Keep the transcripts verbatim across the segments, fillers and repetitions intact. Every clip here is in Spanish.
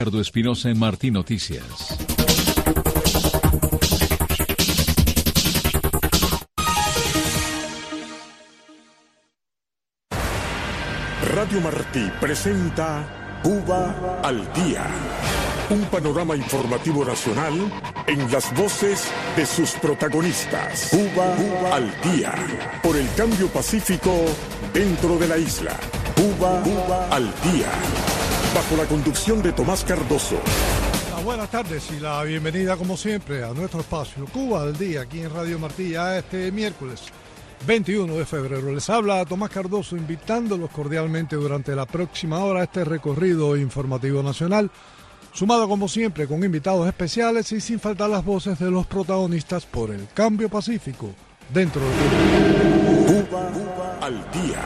Ricardo Espinosa en Martín Noticias. Radio Martí presenta Cuba al Día, un panorama informativo nacional en las voces de sus protagonistas. Cuba, Cuba al Día, por el cambio pacífico dentro de la isla. Cuba, Cuba al Día, bajo la conducción de Tomás Cardoso. Buenas tardes y la bienvenida como siempre a nuestro espacio Cuba al Día aquí en Radio Martí ya este miércoles veintiuno de febrero. Les habla Tomás Cardoso invitándolos cordialmente durante la próxima hora a este recorrido informativo nacional, sumado como siempre con invitados especiales y sin faltar las voces de los protagonistas por el cambio pacífico dentro de Cuba. Cuba, Cuba al Día.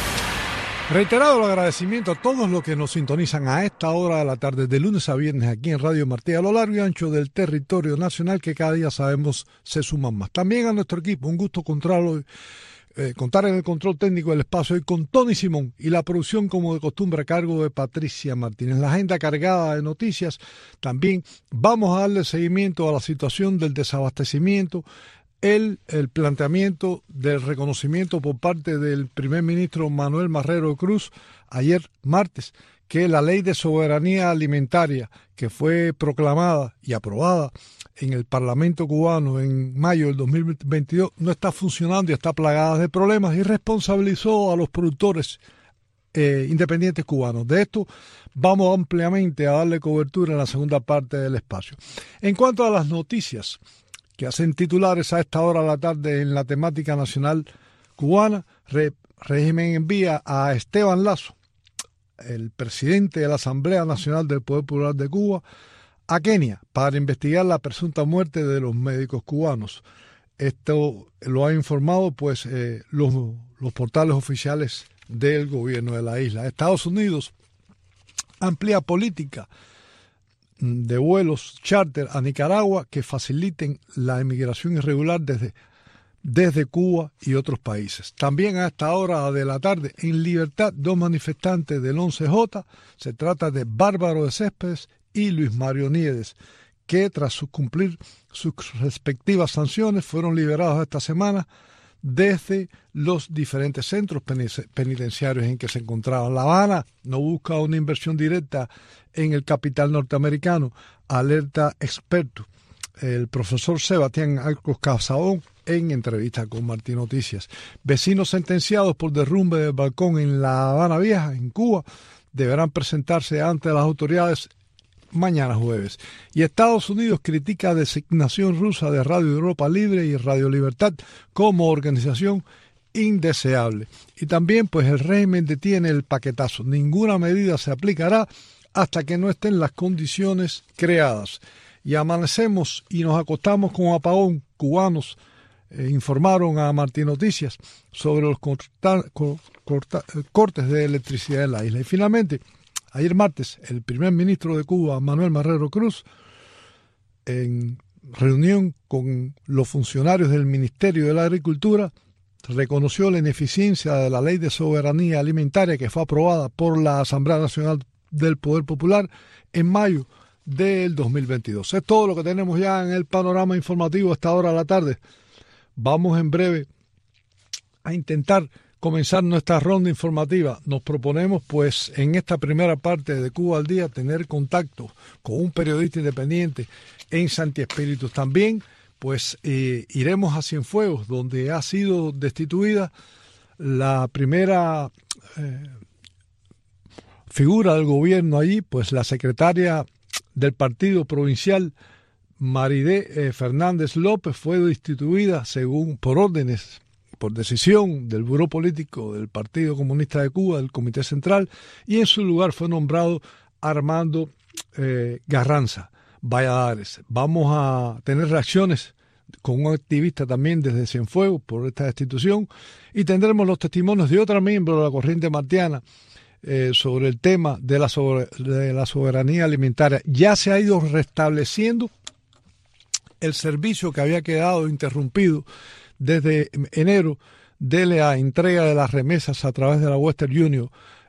Reiterado el agradecimiento a todos los que nos sintonizan a esta hora de la tarde, de lunes a viernes aquí en Radio Martí, a lo largo y ancho del territorio nacional, que cada día sabemos se suman más. También a nuestro equipo, un gusto contarlo, eh, contar en el control técnico del espacio hoy con Tony Simón y la producción como de costumbre a cargo de Patricia Martínez. La agenda cargada de noticias. También vamos a darle seguimiento a la situación del desabastecimiento, El, el planteamiento del reconocimiento por parte del primer ministro Manuel Marrero Cruz ayer martes, que la ley de soberanía alimentaria que fue proclamada y aprobada en el Parlamento cubano en mayo del dos mil veintidós no está funcionando y está plagada de problemas, y responsabilizó a los productores eh, independientes cubanos. De esto vamos ampliamente a darle cobertura en la segunda parte del espacio. En cuanto a las noticias que hacen titulares a esta hora de la tarde en la temática nacional cubana, Re, régimen envía a Esteban Lazo, el presidente de la Asamblea Nacional del Poder Popular de Cuba, a Kenia para investigar la presunta muerte de los médicos cubanos. Esto lo han informado pues eh, los, los portales oficiales del gobierno de la isla. Estados Unidos amplía política de vuelos charter a Nicaragua que faciliten la inmigración irregular desde, desde Cuba y otros países. También a esta hora de la tarde, en libertad, dos manifestantes del once J. Se trata de Bárbaro de Céspedes y Luis Mario Nieves, que tras cumplir sus respectivas sanciones fueron liberados esta semana desde los diferentes centros penitenciarios en que se encontraban. La Habana no busca una inversión directa en el capital norteamericano, alerta experto el profesor Sebastián Arcos Casabón en entrevista con Martín Noticias. Vecinos sentenciados por derrumbe del balcón en La Habana Vieja, en Cuba, deberán presentarse ante las autoridades mañana jueves. Y Estados Unidos critica la designación rusa de Radio Europa Libre y Radio Libertad como organización indeseable. Y también pues el régimen detiene el paquetazo. Ninguna medida se aplicará hasta que no estén las condiciones creadas. Y amanecemos y nos acostamos con apagón. Cubanos eh, informaron a Martín Noticias sobre los corta, corta, cortes de electricidad en la isla. Y finalmente, ayer martes, el primer ministro de Cuba, Manuel Marrero Cruz, en reunión con los funcionarios del Ministerio de la Agricultura, reconoció la ineficiencia de la Ley de Soberanía Alimentaria que fue aprobada por la Asamblea Nacional del Poder Popular en mayo del dos mil veintidós. Es todo lo que tenemos ya en el panorama informativo a esta hora de la tarde. Vamos en breve a intentar comenzar nuestra ronda informativa. Nos proponemos pues en esta primera parte de Cuba al Día tener contacto con un periodista independiente en Santi Espíritus. También pues eh, iremos a Cienfuegos, donde ha sido destituida la primera eh, figura del gobierno allí, pues la secretaria del partido provincial, Maridé eh, Fernández López, fue destituida según por órdenes, por decisión del Buró Político del Partido Comunista de Cuba, del Comité Central, y en su lugar fue nombrado Armando eh, Garranza Valladares. Vamos a tener reacciones con un activista también desde Cienfuegos por esta destitución, y tendremos los testimonios de otra miembro de la corriente martiana eh, sobre el tema de la, sobre, de la soberanía alimentaria. Ya se ha ido restableciendo el servicio que había quedado interrumpido desde enero de la entrega de las remesas a través de la Western Union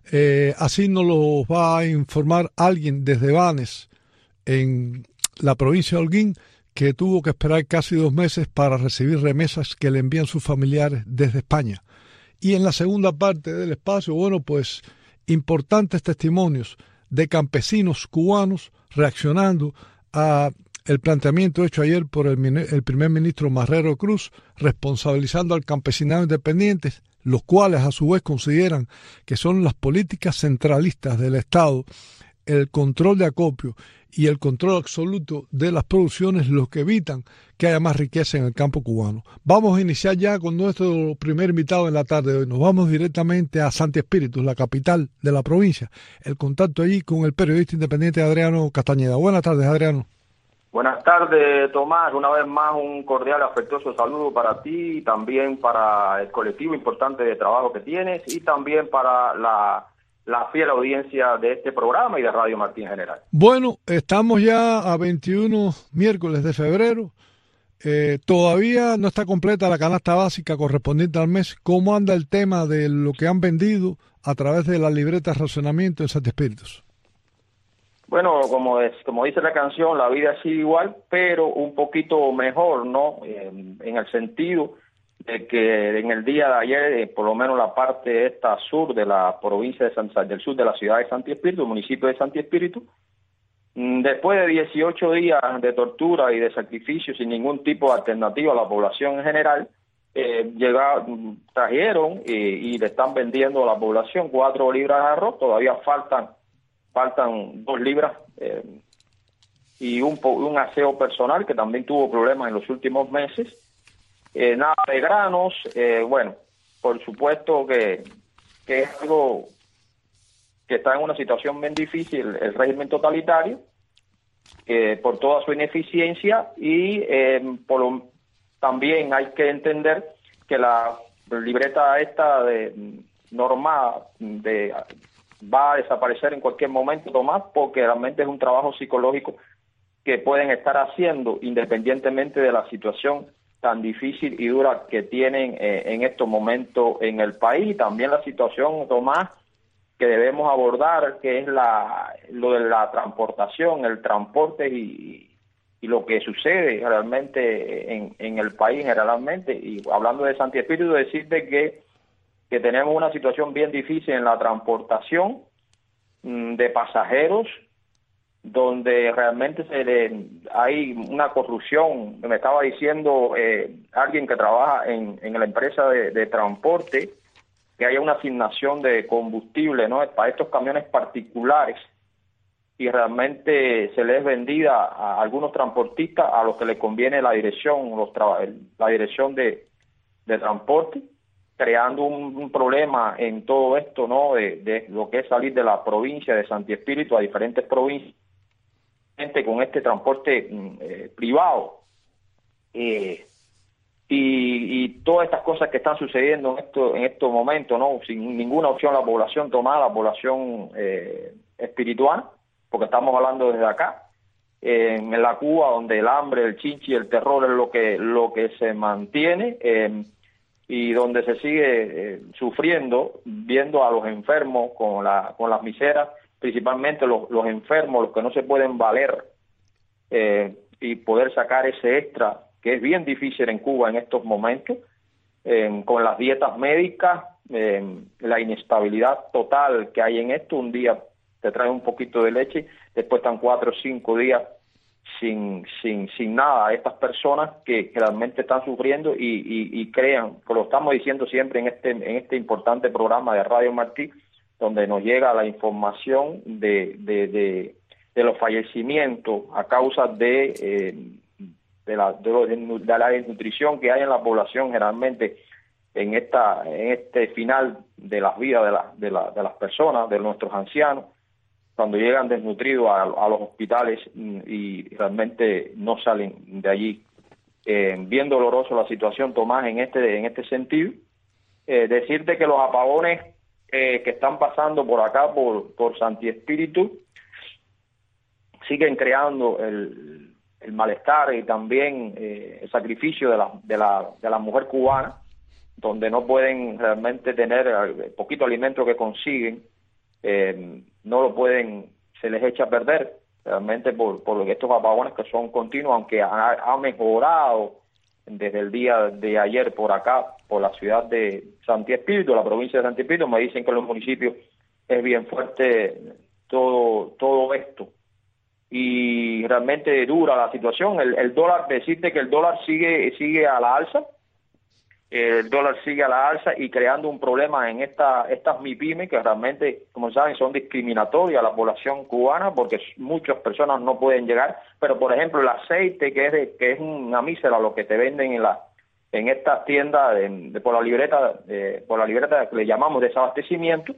Eh, así nos lo va a informar alguien desde Banes, en la provincia de Holguín, que tuvo que esperar casi dos meses para recibir remesas que le envían sus familiares desde España. Y en la segunda parte del espacio, bueno, pues importantes testimonios de campesinos cubanos reaccionando a el planteamiento hecho ayer por el, el primer ministro Marrero Cruz, responsabilizando al campesinado independiente, los cuales a su vez consideran que son las políticas centralistas del Estado, el control de acopio y el control absoluto de las producciones los que evitan que haya más riqueza en el campo cubano. Vamos a iniciar ya con nuestro primer invitado en la tarde de hoy. Nos vamos directamente a Santi Espíritu, la capital de la provincia. El contacto allí con el periodista independiente Adriano Castañeda. Buenas tardes, Adriano. Buenas tardes, Tomás. Una vez más, un cordial, afectuoso saludo para ti y también para el colectivo importante de trabajo que tienes y también para la, la fiel audiencia de este programa y de Radio Martí en general. Bueno, estamos ya a veintiuno miércoles de febrero. Eh, todavía no está completa la canasta básica correspondiente al mes. ¿Cómo anda el tema de lo que han vendido a través de la libreta de racionamiento en Santi Espíritus? Bueno, como es, como dice la canción, la vida sigue igual, pero un poquito mejor, ¿no? Eh, en el sentido de que en el día de ayer, eh, por lo menos la parte esta sur de la provincia de San, del sur de la ciudad de Santi Espíritu, el municipio de Santi Espíritu, después de dieciocho días de tortura y de sacrificio sin ningún tipo de alternativa a la población en general, eh, llegaron, trajeron eh, y le están vendiendo a la población cuatro libras de arroz. Todavía faltan faltan dos libras eh, y un, un aseo personal que también tuvo problemas en los últimos meses. Eh, nada de granos, eh, bueno, por supuesto que, que es algo que está en una situación bien difícil el régimen totalitario, eh, por toda su ineficiencia y eh, por lo, también hay que entender que la libreta esta de norma de va a desaparecer en cualquier momento, Tomás, porque realmente es un trabajo psicológico que pueden estar haciendo independientemente de la situación tan difícil y dura que tienen eh, en estos momentos en el país. Y también la situación, Tomás, que debemos abordar, que es la lo de la transportación, el transporte y, y lo que sucede realmente en, en el país generalmente. Y hablando de Santi Espíritu, decirte que que tenemos una situación bien difícil en la transportación mmm, de pasajeros, donde realmente se le, hay una corrupción. Me estaba diciendo eh, alguien que trabaja en, en la empresa de, de transporte, que haya una asignación de combustible, ¿no?, para estos camiones particulares, y realmente se les es vendida a algunos transportistas a los que les conviene la dirección, los la dirección de, de transporte, creando un, un problema en todo esto, ¿no?, de, de lo que es salir de la provincia de Santi Espíritu a diferentes provincias, gente con este transporte eh, privado, eh, y, y todas estas cosas que están sucediendo en esto, en estos momentos, ¿no?, sin ninguna opción la población tomada, la población eh, espiritual, porque estamos hablando desde acá, eh, en la Cuba donde el hambre, el chinchi, el terror es lo que lo que se mantiene, eh, y donde se sigue eh, sufriendo, viendo a los enfermos con la con las miseras, principalmente los, los enfermos, los que no se pueden valer eh, y poder sacar ese extra, que es bien difícil en Cuba en estos momentos, eh, con las dietas médicas, eh, la inestabilidad total que hay en esto. Un día te traen un poquito de leche, después están cuatro o cinco días sin sin sin nada. Estas personas que, que realmente están sufriendo y, y, y crean, que lo estamos diciendo siempre en este en este importante programa de Radio Martí, donde nos llega la información de de, de, de los fallecimientos a causa de eh, de la de, lo, de la desnutrición que hay en la población generalmente en esta en este final de las vidas de, la, de, la, de las personas, de nuestros ancianos, cuando llegan desnutridos a, a los hospitales y realmente no salen de allí. Eh, bien doloroso la situación, Tomás, en este en este sentido. Eh, decirte que los apagones eh, que están pasando por acá, por, por Santi Espíritu, siguen creando el, el malestar y también eh, el sacrificio de la, de, la, de la mujer cubana, donde no pueden realmente tener el poquito alimento que consiguen, eh, no lo pueden, se les echa a perder realmente por, por estos apagones que son continuos, aunque ha, ha mejorado desde el día de ayer por acá, por la ciudad de Santi Espíritu, la provincia de Santi Espíritu. Me dicen que en los municipios es bien fuerte todo, todo esto. Y realmente dura la situación. El, el dólar, decirte que el dólar sigue, sigue a la alza, el dólar sigue a la alza y creando un problema en esta, estas MIPYME que realmente, como saben, son discriminatorias a la población cubana porque muchas personas no pueden llegar. Pero, por ejemplo, el aceite, que es de, que es una mísera lo que te venden en la en estas tiendas de, de, por la libreta de, por la libreta que le llamamos desabastecimiento,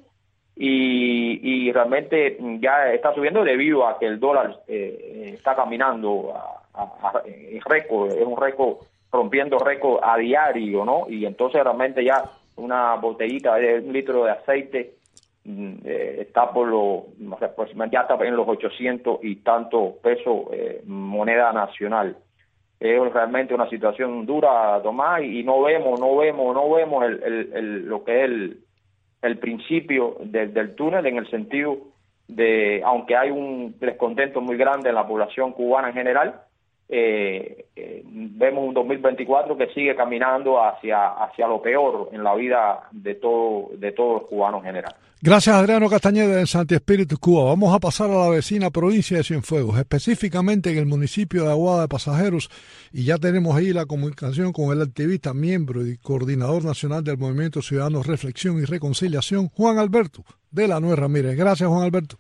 y, y realmente ya está subiendo debido a que el dólar eh, está caminando a, a, a, en récord, es un récord, rompiendo récord a diario, ¿no? Y entonces realmente ya una botellita de un litro de aceite eh, está por los, pues ya está en los ochocientos y tantos pesos eh, moneda nacional. Es realmente una situación dura, Tomás, y no vemos, no vemos, no vemos el, el, el, lo que es el, el principio de, del túnel, en el sentido de, aunque hay un descontento muy grande en la población cubana en general, eh, eh, vemos un dos mil veinticuatro que sigue caminando hacia hacia lo peor en la vida de todo de todos los cubanos en general. Gracias, Adriano Castañeda, en Santi Espíritu, Cuba. Vamos a pasar a la vecina provincia de Cienfuegos, específicamente en el municipio de Aguada de Pasajeros, y ya tenemos ahí la comunicación con el activista, miembro y coordinador nacional del Movimiento Ciudadanos Reflexión y Reconciliación, Juan Alberto de la Nuez Ramírez. Gracias, Juan Alberto.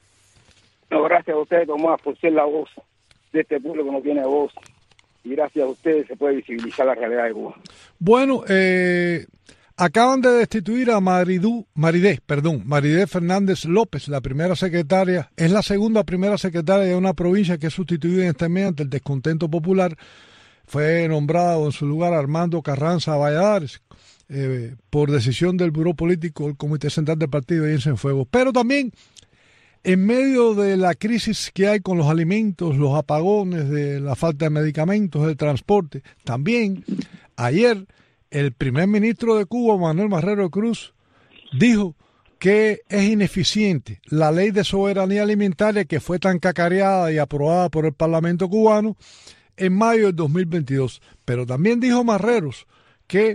No, gracias a ustedes, Tomás, por ser la voz de este pueblo que no tiene voz, y gracias a ustedes se puede visibilizar la realidad de Cuba. Bueno, eh... acaban de destituir a Maridú, Maridé, perdón, Maridé Fernández López, la primera secretaria, es la segunda primera secretaria de una provincia que es sustituida en este mes ante el descontento popular. Fue nombrado en su lugar Armando Carranza Valladares, eh, por decisión del Buró Político del Comité Central del Partido de Cienfuegos. Pero también, en medio de la crisis que hay con los alimentos, los apagones, de la falta de medicamentos, del transporte, también ayer el primer ministro de Cuba, Manuel Marrero Cruz, dijo que es ineficiente la ley de soberanía alimentaria que fue tan cacareada y aprobada por el Parlamento cubano en mayo del dos mil veintidós. Pero también dijo Marreros que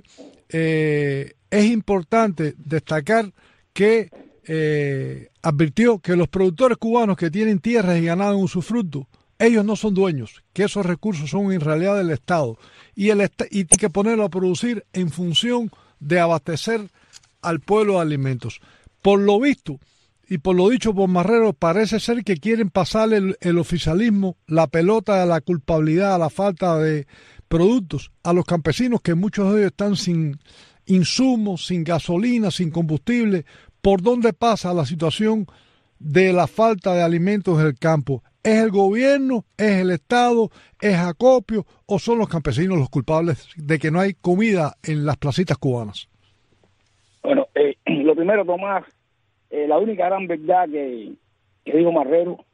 eh, es importante destacar que eh, advirtió que los productores cubanos que tienen tierras y ganado en usufructo, ellos no son dueños, que esos recursos son en realidad del Estado, y el est- y tiene que ponerlo a producir en función de abastecer al pueblo de alimentos. Por lo visto y por lo dicho por Marrero, parece ser que quieren pasarle el, el oficialismo, la pelota de la culpabilidad, a la falta de productos a los campesinos, que muchos de ellos están sin insumos, sin gasolina, sin combustible. ¿Por dónde pasa la situación de la falta de alimentos en el campo? ¿Es el gobierno, es el Estado, es acopio o son los campesinos los culpables de que no hay comida en las placitas cubanas? Bueno, eh, lo primero, Tomás, eh, la única gran verdad que, que dijo Marrero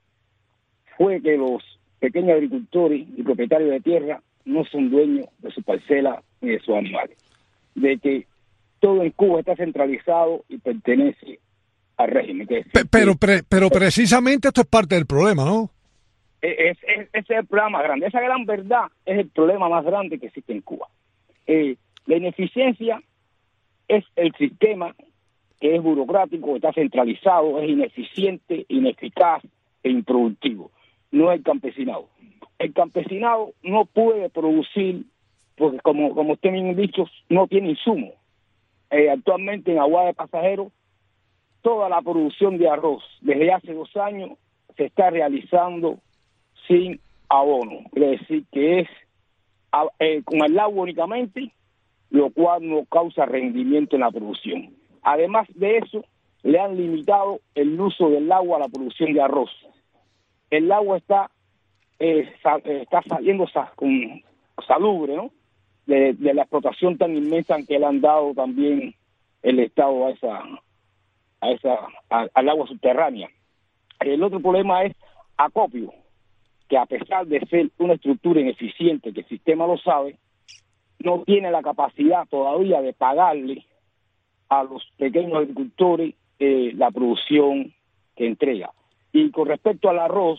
fue que los pequeños agricultores y propietarios de tierra no son dueños de su parcela ni de sus animales, de que todo en Cuba está centralizado y pertenece al régimen. Que Pe- pero pre- pero precisamente esto es parte del problema, ¿no? Es, es, ese es el problema más grande. Esa gran verdad es el problema más grande que existe en Cuba. Eh, la ineficiencia es el sistema que es burocrático, está centralizado, es ineficiente, ineficaz e improductivo. No el campesinado. El campesinado no puede producir, porque como, como usted mismo ha dicho, no tiene insumo. Eh, actualmente en Aguada de Pasajeros, toda la producción de arroz desde hace dos años se está realizando sin abono, es decir, que es eh, con el agua únicamente, lo cual no causa rendimiento en la producción. Además de eso, le han limitado el uso del agua a la producción de arroz. El agua está eh, sa- está saliendo sa- con salubre, ¿no? De, de la explotación tan inmensa que le han dado también el Estado a esa a esa a, al agua subterránea. El otro problema es acopio, que a pesar de ser una estructura ineficiente, que el sistema lo sabe, no tiene la capacidad todavía de pagarle a los pequeños agricultores eh, la producción que entrega. Y con respecto al arroz,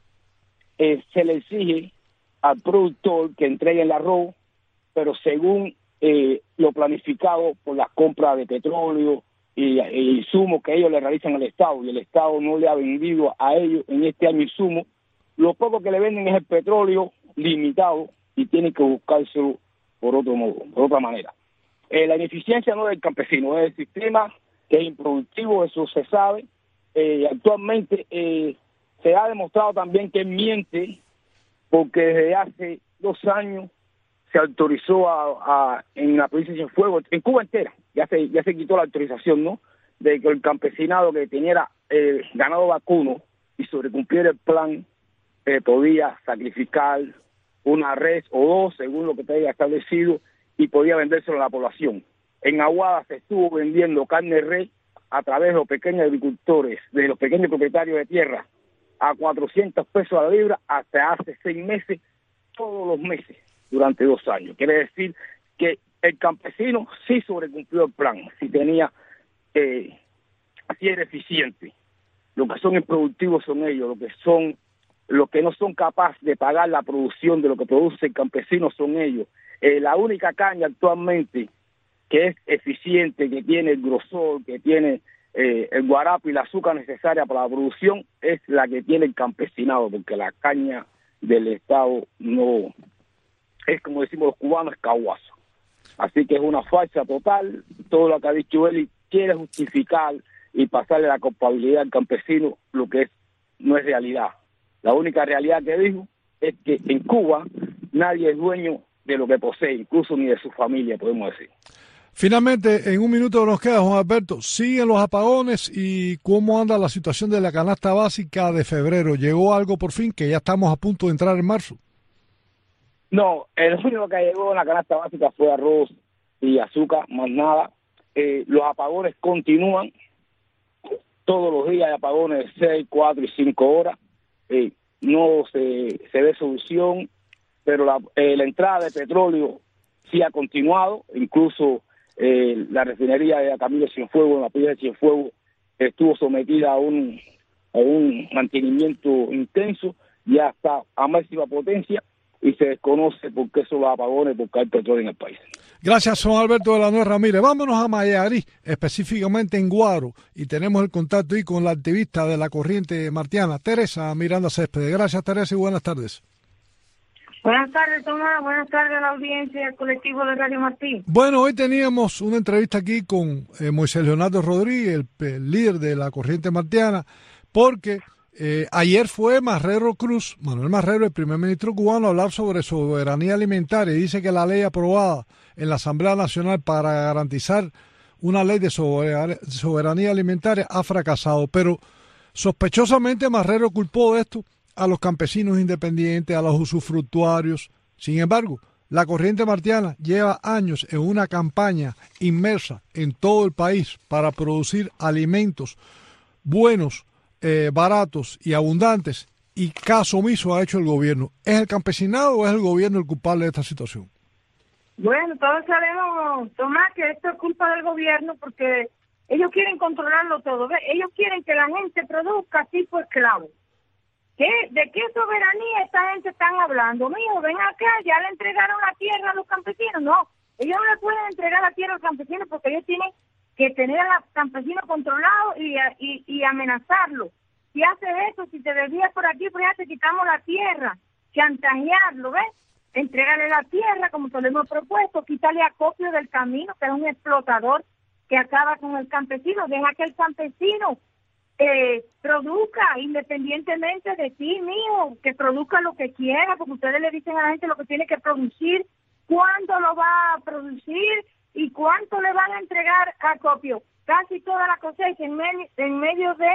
eh, se le exige al productor que entregue el arroz, pero según eh, lo planificado por las compras de petróleo y, y insumos que ellos le realizan al Estado, y el Estado no le ha vendido a ellos en este año insumos. Lo poco que le venden es el petróleo limitado y tienen que buscárselo por otro modo, por otra manera. Eh, la ineficiencia no es del campesino, es el sistema que es improductivo, eso se sabe. Eh, actualmente eh, se ha demostrado también que miente, porque desde hace dos años se autorizó a, a en la provincia de Cienfuegos, en Cuba entera, ya se ya se quitó la autorización, ¿no?, de que el campesinado que tenía eh, ganado vacuno y sobrecumpliera el plan eh, podía sacrificar una res o dos, según lo que te haya establecido, y podía vendérselo a la población. En Aguada se estuvo vendiendo carne de res a través de los pequeños agricultores, de los pequeños propietarios de tierra, a cuatrocientos pesos a la libra hasta hace seis meses, todos los meses, durante dos años. Quiere decir que el campesino sí sobrecumplió el plan, sí tenía, eh, sí era eficiente. Lo que son improductivos son ellos, lo que son, los que no son capaces de pagar la producción de lo que produce el campesino son ellos. Eh, la única caña actualmente que es eficiente, que tiene el grosor, que tiene eh, el guarapo y el azúcar necesaria para la producción, es la que tiene el campesinado, porque la caña del Estado no es, como decimos los cubanos, es caguazo. Así que es una falsa total. Todo lo que ha dicho él quiere justificar y pasarle la culpabilidad al campesino, lo que es no es realidad. La única realidad que dijo es que en Cuba nadie es dueño de lo que posee, incluso ni de su familia, podemos decir. Finalmente, en un minuto nos queda, Juan Alberto, ¿siguen los apagones y cómo anda la situación de la canasta básica de febrero? ¿Llegó algo por fin, que ya estamos a punto de entrar en marzo? No, el único que llegó en la canasta básica fue arroz y azúcar, más nada. Eh, los apagones continúan, todos los días hay apagones de seis, cuatro y cinco horas. Eh, no se, se ve solución, pero la, eh, la entrada de petróleo sí ha continuado, incluso eh, la refinería de Camilo Cienfuegos, en la provincia de Cienfuegos, estuvo sometida a un, a un mantenimiento intenso, ya está a máxima potencia, y se desconoce por qué son los apagones, porque hay petróleo en el país. Gracias, Juan Alberto de la Nuez Ramírez. Vámonos a Mayarí, específicamente en Guaro, y tenemos el contacto ahí con la activista de la corriente martiana, Teresa Miranda Céspedes. Gracias, Teresa, y buenas tardes. Buenas tardes, Tomás. Buenas tardes a la audiencia y al colectivo de Radio Martí. Bueno, hoy teníamos una entrevista aquí con eh, Moisés Leonardo Rodríguez, el, el líder de la corriente martiana, porque eh, ayer fue Marrero Cruz, Manuel Marrero, el primer ministro cubano, a hablar sobre soberanía alimentaria, y dice que la ley aprobada en la Asamblea Nacional para garantizar una ley de soberanía alimentaria ha fracasado. Pero sospechosamente Marrero culpó de esto a los campesinos independientes, a los usufructuarios. Sin embargo, la corriente martiana lleva años en una campaña inmersa en todo el país para producir alimentos buenos, eh, baratos y abundantes, y caso omiso ha hecho el gobierno. ¿Es el campesinado o es el gobierno el culpable de esta situación? Bueno, todos sabemos, Tomás, que esto es culpa del gobierno, porque ellos quieren controlarlo todo. ¿Ves? Ellos quieren que la gente produzca tipo esclavo. ¿Qué? ¿De qué soberanía esta gente están hablando? Mijo, ven acá, ya le entregaron la tierra a los campesinos. No, ellos no le pueden entregar la tierra a los campesinos, porque ellos tienen que tener a los campesinos controlados y, y, y amenazarlos. Si haces eso, si te desvías por aquí, pues ya te quitamos la tierra. Chantajearlo, ¿ves? Entregarle la tierra, como te lo hemos propuesto, quitarle acopio del camino, que es un explotador que acaba con el campesino. Deja que el campesino Eh, produzca independientemente de ti, mío, que produzca lo que quiera, porque ustedes le dicen a la gente lo que tiene que producir, cuándo lo va a producir y cuánto le van a entregar a copio. Casi toda la cosecha en, me en medio de,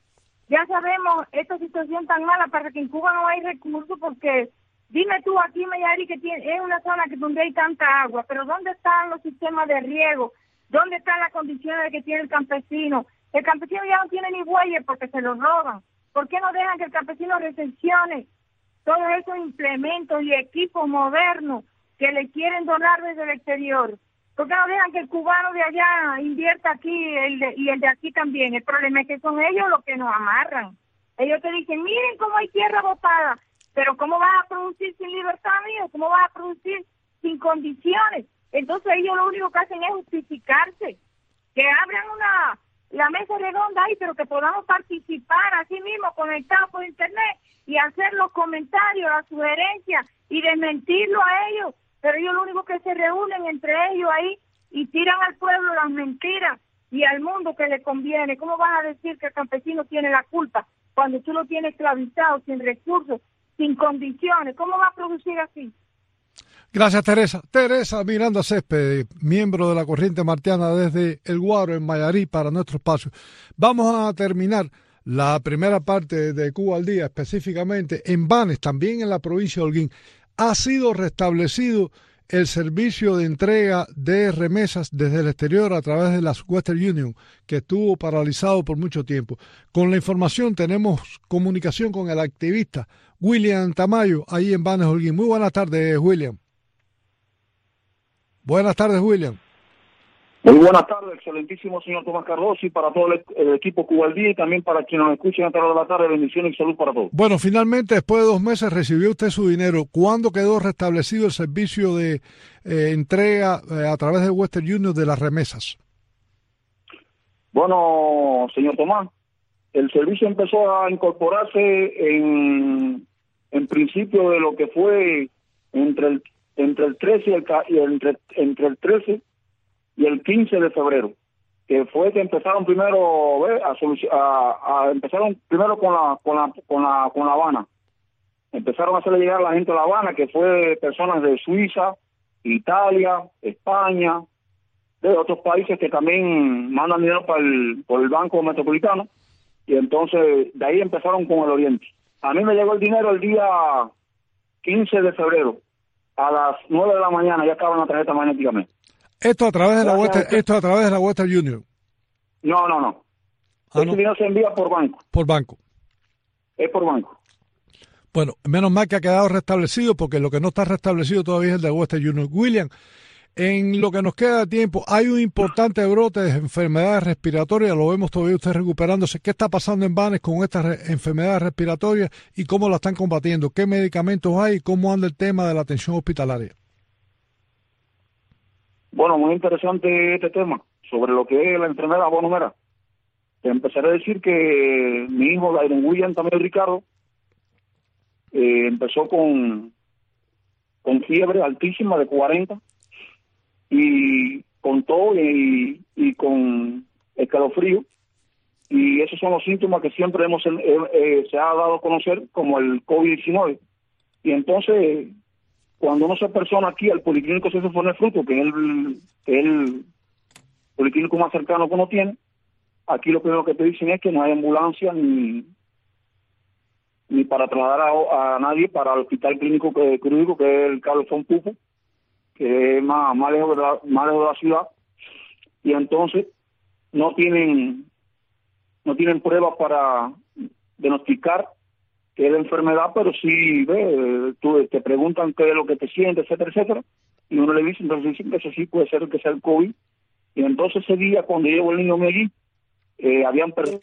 ya sabemos, esta situación tan mala, para que en Cuba no hay recursos, porque dime tú aquí, Mayari, que tiene, es una zona que donde hay tanta agua, pero ¿dónde están los sistemas de riego? ¿Dónde están las condiciones que tiene el campesino? El campesino ya no tiene ni bueyes porque se los roban. ¿Por qué no dejan que el campesino recepcione todos esos implementos y equipos modernos que le quieren donar desde el exterior? ¿Por qué no dejan que el cubano de allá invierta aquí el de, y el de aquí también? El problema es que son ellos los que nos amarran. Ellos te dicen, miren cómo hay tierra botada, pero ¿cómo vas a producir sin libertad, mío? ¿Cómo vas a producir sin condiciones? Entonces ellos lo único que hacen es justificarse, que abran una la mesa redonda ahí, pero que podamos participar así mismo, conectados por internet, y hacer los comentarios, las sugerencias, y desmentirlo a ellos. Pero ellos lo único que se reúnen entre ellos ahí y tiran al pueblo las mentiras y al mundo que le conviene. ¿Cómo vas a decir que el campesino tiene la culpa cuando tú lo tienes esclavizado, sin recursos, sin condiciones? ¿Cómo va a producir así? Gracias, Teresa. Teresa Miranda Césped, miembro de la Corriente Martiana desde El Guaro, en Mayarí, para nuestro espacio. Vamos a terminar la primera parte de Cuba al Día, específicamente en Banes, también en la provincia de Holguín. Ha sido restablecido el servicio de entrega de remesas desde el exterior a través de la Western Union, que estuvo paralizado por mucho tiempo. Con la información tenemos comunicación con el activista William Tamayo, ahí en Banes, Holguín. Muy buenas tardes, William. Buenas tardes, William. Muy buenas tardes, excelentísimo señor Tomás Cardoso, y para todo el, el equipo Cuba al Día, y también para quienes nos escuchen a través de la tarde. Bendiciones y salud para todos. Bueno, finalmente, después de dos meses, recibió usted su dinero. ¿Cuándo quedó restablecido el servicio de eh, entrega eh, a través de Western Union de las remesas? Bueno, señor Tomás, el servicio empezó a incorporarse en, en principio de lo que fue entre el entre el trece y el, y entre, entre el trece y el quince de febrero, que fue que empezaron primero ¿ve? A, a, a empezaron primero con la con la con la con la Habana. Empezaron a hacerle llegar a la gente a La Habana, que fue personas de Suiza, Italia, España, de otros países que también mandan dinero para el, por el Banco Metropolitano, y entonces de ahí empezaron con el Oriente. A mí me llegó el dinero el día quince de febrero, a las nueve de la mañana, ya estaba en la tarjeta magnéticamente. Esto a través de la Western, esto a través de la Western Union. No, no, no. Ah, Ese no. dinero se envía por banco. Por banco. Es por banco. Bueno, menos mal que ha quedado restablecido, porque lo que no está restablecido todavía es el de Western Union. William, en lo que nos queda de tiempo, hay un importante brote de enfermedades respiratorias, lo vemos todavía usted recuperándose. ¿Qué está pasando en Banes con estas re- enfermedades respiratorias y cómo la están combatiendo? ¿Qué medicamentos hay y cómo anda el tema de la atención hospitalaria? Bueno, muy interesante este tema, sobre lo que es la enfermedad. Bueno, mira, te empezaré a decir que mi hijo, Dairon William, también Ricardo, eh, empezó con, con fiebre altísima de cuarenta, y con todo y, y con escalofrío, y esos son los síntomas que siempre hemos eh, eh, se ha dado a conocer como el COVID diecinueve. Y entonces, cuando uno se persona aquí al policlínico César Fornés Fruto, que es el, que es el policlínico más cercano que uno tiene, aquí lo primero que te dicen es que no hay ambulancia ni ni para trasladar a, a nadie para el hospital clínico quirúrgico, que es el Carlos Fon Pupo, que es más, más, lejos de la, más lejos de la ciudad, y entonces no tienen no tienen pruebas para diagnosticar qué es la enfermedad, pero sí, ve, tú, te preguntan qué es lo que te sientes, etcétera, etcétera, y uno le dice, entonces dicen que eso sí puede ser que sea el COVID. Y entonces ese día, cuando llegó el niño allí, eh, habían perdido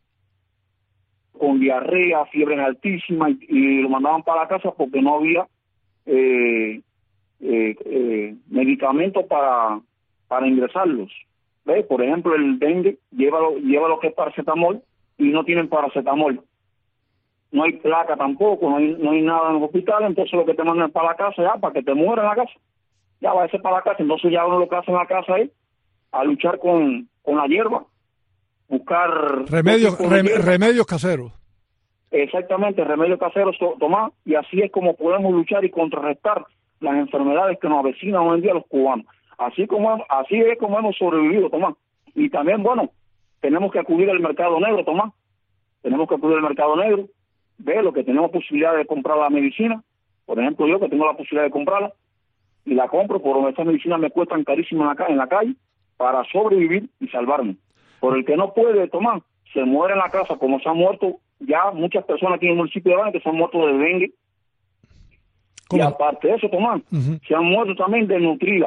con diarrea, fiebres altísimas, y, y lo mandaban para la casa porque no había eh, eh, eh, medicamentos para para ingresarlos. ¿Ve? Por ejemplo, el dengue lleva lo, lleva lo que es paracetamol, y no tienen paracetamol. No hay placa tampoco, no hay, no hay nada en el hospital, entonces lo que te mandan es para la casa, ya, para que te mueras en la casa. Ya va a ser para la casa, entonces ya uno lo que hace en la casa es a luchar con, con la hierba, buscar remedios rem, remedios caseros. Exactamente, remedios caseros, to, tomar, y así es como podemos luchar y contrarrestar las enfermedades que nos avecinan hoy en día los cubanos. Así como así es como hemos sobrevivido, Tomás. Y también, bueno, tenemos que acudir al mercado negro, Tomás. Tenemos que acudir al mercado negro, ver lo que tenemos posibilidad de comprar la medicina. Por ejemplo, yo que tengo la posibilidad de comprarla, y la compro, por estas medicinas me cuestan carísimo en la, en la calle, para sobrevivir y salvarme. Por el que no puede, Tomás, se muere en la casa, como se han muerto ya muchas personas aquí en el municipio de Banes que se han muerto de dengue. ¿Cómo? Y aparte de eso, Tomás, uh-huh. se han muerto también desnutridas,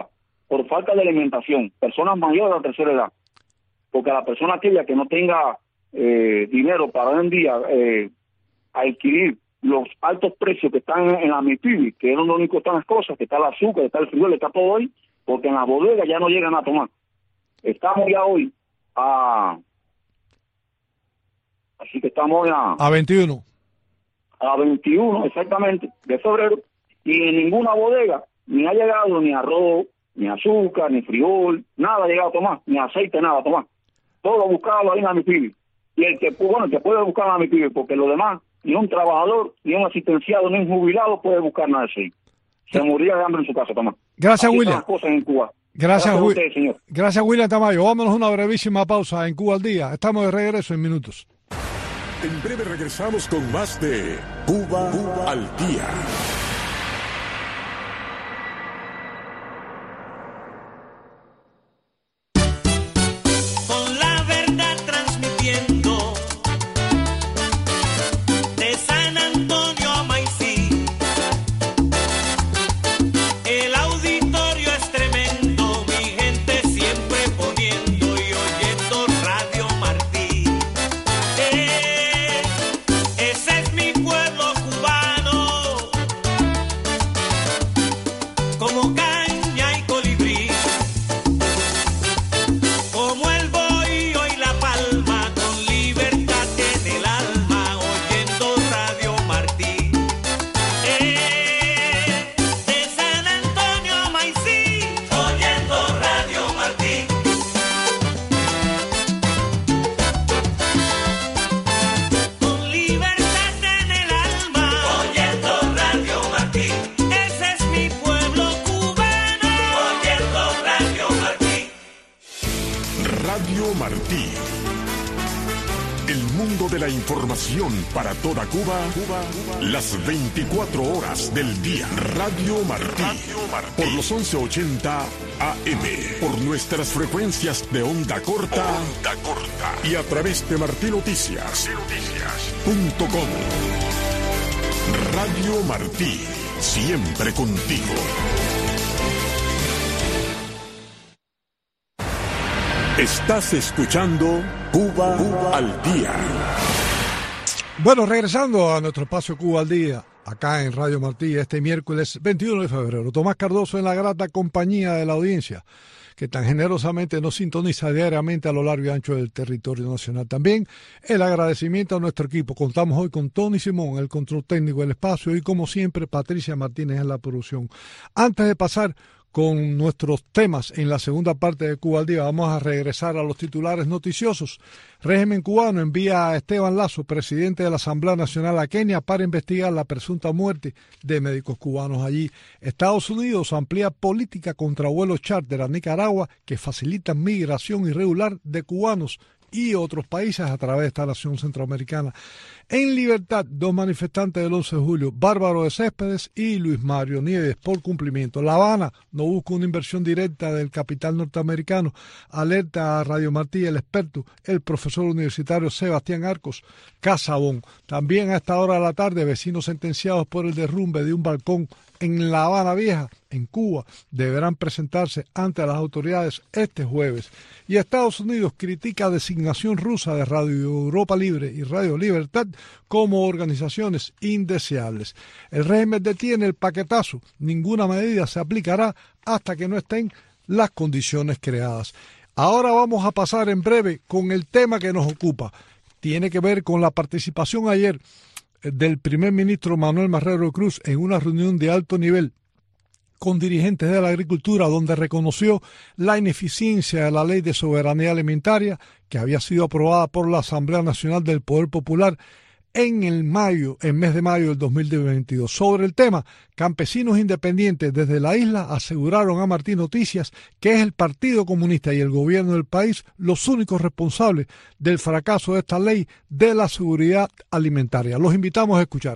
por falta de alimentación, personas mayores de la tercera edad, porque a la persona aquella que no tenga eh, dinero para hoy en día eh, adquirir los altos precios que están en la MIPIB, que es donde único están las cosas, que está el azúcar, está el frijol, está todo ahí, porque en la bodega ya no llegan a tomar. Estamos ya hoy a... Así que estamos ya... A veintiuno. A veintiuno, exactamente, de febrero, y en ninguna bodega ni ha llegado ni arroz, ni azúcar, ni frijol, nada ha llegado a tomar, ni aceite, nada a tomar. Todo buscado ahí en la MIPIB. Y el que, bueno, el que puede buscar en la MIPIB, porque lo demás, ni un trabajador, ni un asistenciado, ni un jubilado puede buscar nada así. Se moriría de hambre en su casa, Tomás. Gracias, así William. Las cosas en Cuba. Gracias, Gracias a Wi- usted, señor. Gracias, William Tamayo. Vámonos a una brevísima pausa en Cuba al Día. Estamos de regreso en minutos. En breve regresamos con más de Cuba, Cuba al Día. Con la verdad transmitiendo de San Antonio a Maicí. El auditorio es tremendo, mi gente siempre poniendo y oyendo Radio Martí. Eh, ese es mi pueblo cubano, como caña y colibrí. Como el bohío y la palma, con libertad en el alma, oyendo Radio Martí. Eh, de San Antonio a Maicí, oyendo Radio Martí. Con libertad en el alma, oyendo Radio Martí. Ese es mi pueblo cubano, oyendo Radio Martí. Radio Martí. El mundo de la información para toda Cuba, Cuba, Cuba, las veinticuatro horas del día. Radio Martí. Por los once ochenta A M. Por nuestras frecuencias de onda corta. Onda corta. Y a través de Martí Noticias. Punto com. Radio Martí. Siempre contigo. Estás escuchando Cuba, Cuba al Día. Bueno, regresando a nuestro espacio Cuba al Día, acá en Radio Martí, este miércoles veintiuno de febrero. Tomás Cardoso en la grata compañía de la audiencia, que tan generosamente nos sintoniza diariamente a lo largo y ancho del territorio nacional. También el agradecimiento a nuestro equipo. Contamos hoy con Tony Simón, el control técnico del espacio, y como siempre, Patricia Martínez en la producción. Antes de pasar con nuestros temas en la segunda parte de Cuba al Día, vamos a regresar a los titulares noticiosos. Régimen cubano envía a Esteban Lazo, presidente de la Asamblea Nacional, a Kenia para investigar la presunta muerte de médicos cubanos allí. Estados Unidos amplía política contra vuelos charter a Nicaragua que facilitan migración irregular de cubanos y otros países a través de esta nación centroamericana. En libertad, dos manifestantes del once de julio, Bárbaro de Céspedes y Luis Mario Nieves, por cumplimiento. La Habana no busca una inversión directa del capital norteamericano, alerta a Radio Martí el experto, el profesor universitario Sebastián Arcos Casabón. También a esta hora de la tarde, vecinos sentenciados por el derrumbe de un balcón en La Habana Vieja, en Cuba, deberán presentarse ante las autoridades este jueves. Y Estados Unidos critica designación rusa de Radio Europa Libre y Radio Libertad como organizaciones indeseables. El régimen detiene el paquetazo. Ninguna medida se aplicará hasta que no estén las condiciones creadas. Ahora vamos a pasar en breve con el tema que nos ocupa. Tiene que ver con la participación ayer del primer ministro Manuel Marrero Cruz en una reunión de alto nivel con dirigentes de la agricultura, donde reconoció la ineficiencia de la Ley de Soberanía Alimentaria que había sido aprobada por la Asamblea Nacional del Poder Popular en el mayo, en mes de mayo del dos mil veintidós. Sobre el tema, campesinos independientes desde la isla aseguraron a Martí Noticias que es el Partido Comunista y el gobierno del país los únicos responsables del fracaso de esta ley de la seguridad alimentaria. Los invitamos a escuchar.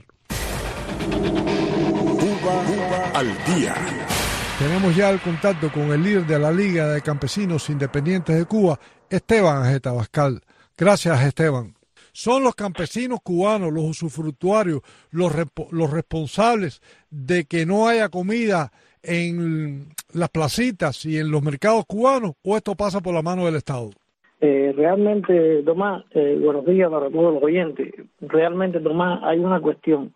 Cuba, Cuba al Día. Tenemos ya el contacto con el líder de la Liga de Campesinos Independientes de Cuba, Esteban Ajeta Bascal. Gracias, Esteban. Son los campesinos cubanos, los usufructuarios, los, los responsables de que no haya comida en las placitas y en los mercados cubanos, o esto pasa por la mano del Estado? Eh, realmente, Tomás, eh, buenos días para todos los oyentes. Realmente, Tomás, hay una cuestión.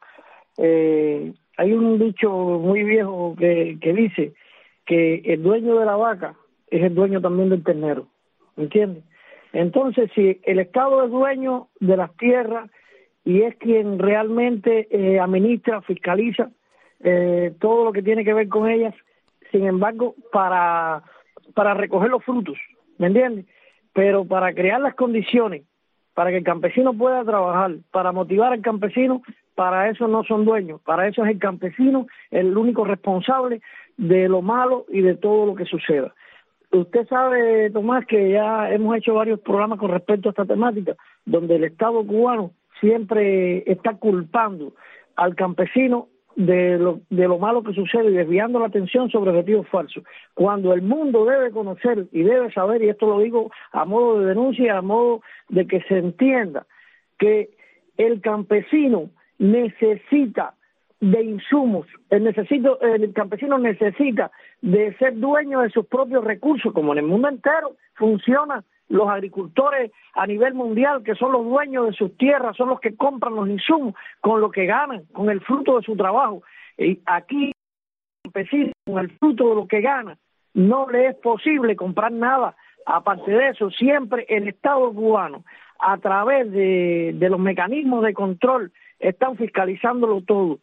Eh, hay un dicho muy viejo que, que dice que el dueño de la vaca es el dueño también del ternero, ¿entiendes? Entonces, si el Estado es dueño de las tierras y es quien realmente eh, administra, fiscaliza eh, todo lo que tiene que ver con ellas, sin embargo, para, para recoger los frutos, ¿me entiendes? Pero para crear las condiciones para que el campesino pueda trabajar, para motivar al campesino, para eso no son dueños, para eso es el campesino el único responsable de lo malo y de todo lo que suceda. Usted sabe, Tomás, que ya hemos hecho varios programas con respecto a esta temática, donde el Estado cubano siempre está culpando al campesino de lo, de lo malo que sucede y desviando la atención sobre objetivos falsos. Cuando el mundo debe conocer y debe saber, y esto lo digo a modo de denuncia, a modo de que se entienda, que el campesino necesita de insumos, el, necesito, el campesino necesita de ser dueño de sus propios recursos, como en el mundo entero funciona. Los agricultores a nivel mundial, que son los dueños de sus tierras, son los que compran los insumos con lo que ganan, con el fruto de su trabajo. Y aquí, el campesino, con el fruto de lo que gana, no le es posible comprar nada. Aparte de eso, siempre el Estado cubano, a través de, de los mecanismos de control, están fiscalizándolo todo.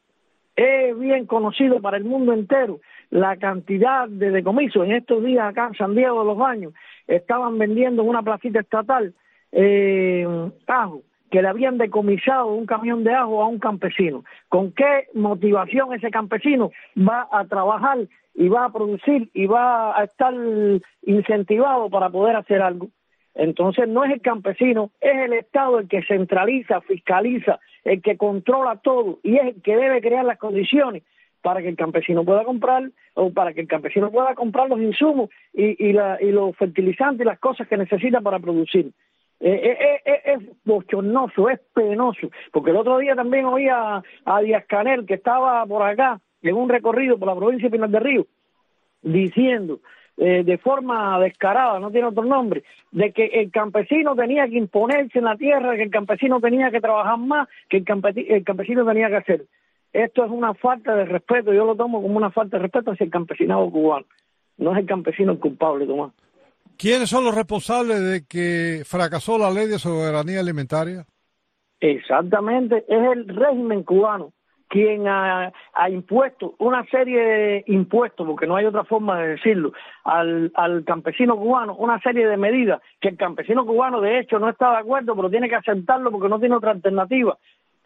Es bien conocido para el mundo entero la cantidad de decomisos. En estos días acá en San Diego de los Baños estaban vendiendo en una placita estatal eh, ajo, que le habían decomisado un camión de ajo a un campesino. ¿Con qué motivación ese campesino va a trabajar y va a producir y va a estar incentivado para poder hacer algo? Entonces no es el campesino, es el Estado el que centraliza, fiscaliza, el que controla todo y es el que debe crear las condiciones para que el campesino pueda comprar o para que el campesino pueda comprar los insumos y, y, la, y los fertilizantes y las cosas que necesita para producir. Eh, eh, eh, es bochornoso, es penoso, porque el otro día también oí a, a Díaz Canel, que estaba por acá en un recorrido por la provincia de Pinar del Río, diciendo eh, de forma descarada, no tiene otro nombre, de que el campesino tenía que imponerse en la tierra, que el campesino tenía que trabajar más, que el, campe- el campesino tenía que hacer. Esto es una falta de respeto, yo lo tomo como una falta de respeto hacia el campesinado cubano. No es el campesino el culpable, Tomás. ¿Quiénes son los responsables de que fracasó la ley de soberanía alimentaria? Exactamente, es el régimen cubano quien ha, ha impuesto una serie de impuestos, porque no hay otra forma de decirlo, al, al campesino cubano, una serie de medidas que el campesino cubano de hecho no está de acuerdo, pero tiene que aceptarlo porque no tiene otra alternativa.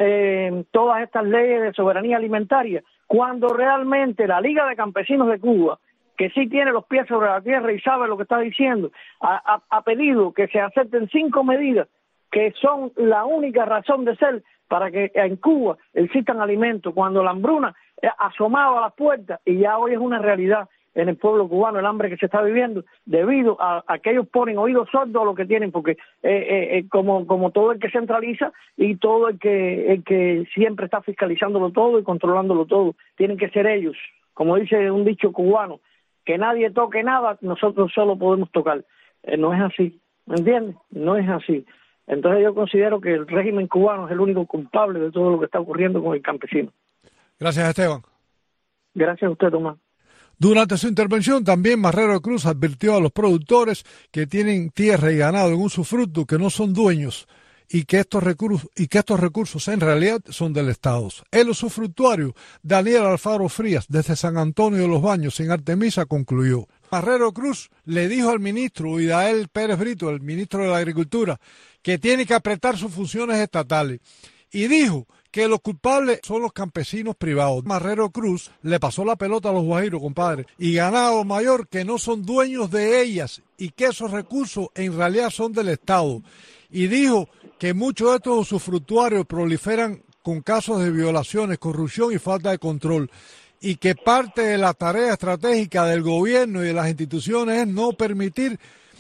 Eh, todas estas leyes de soberanía alimentaria, cuando realmente la Liga de Campesinos de Cuba, que sí tiene los pies sobre la tierra y sabe lo que está diciendo, ha, ha, ha pedido que se acepten cinco medidas que son la única razón de ser para que en Cuba existan alimentos, cuando la hambruna asomaba a las puertas y ya hoy es una realidad en el pueblo cubano, el hambre que se está viviendo, debido a, a que ellos ponen oídos sordos a lo que tienen, porque eh, eh, como, como todo el que centraliza y todo el que, el que siempre está fiscalizándolo todo y controlándolo todo, tienen que ser ellos, como dice un dicho cubano, que nadie toque nada, nosotros solo podemos tocar. Eh, no es así, ¿me entiendes? No es así. Entonces yo considero que el régimen cubano es el único culpable de todo lo que está ocurriendo con el campesino. Gracias, Esteban. Gracias a usted, Tomás. Durante su intervención también Marrero Cruz advirtió a los productores que tienen tierra y ganado en usufructo que no son dueños y que estos recursos y que estos recursos en realidad son del Estado. El usufructuario Daniel Alfaro Frías desde San Antonio de los Baños en Artemisa concluyó: Marrero Cruz le dijo al ministro Idael Pérez Brito, el ministro de la Agricultura, que tiene que apretar sus funciones estatales y dijo que los culpables son los campesinos privados. Marrero Cruz le pasó la pelota a los guajiros, compadre, y ganado mayor que no son dueños de ellas y que esos recursos en realidad son del Estado. Y dijo que muchos de estos usufructuarios proliferan con casos de violaciones, corrupción y falta de control, y que parte de la tarea estratégica del gobierno y de las instituciones es no permitir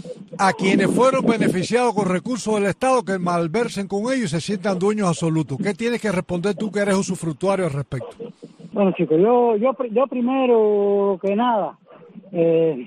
a quienes fueron beneficiados con recursos del Estado que malversen con ellos y se sientan dueños absolutos. ¿Qué tienes que responder tú que eres usufructuario al respecto? Bueno, chicos, yo, yo, yo primero que nada, eh,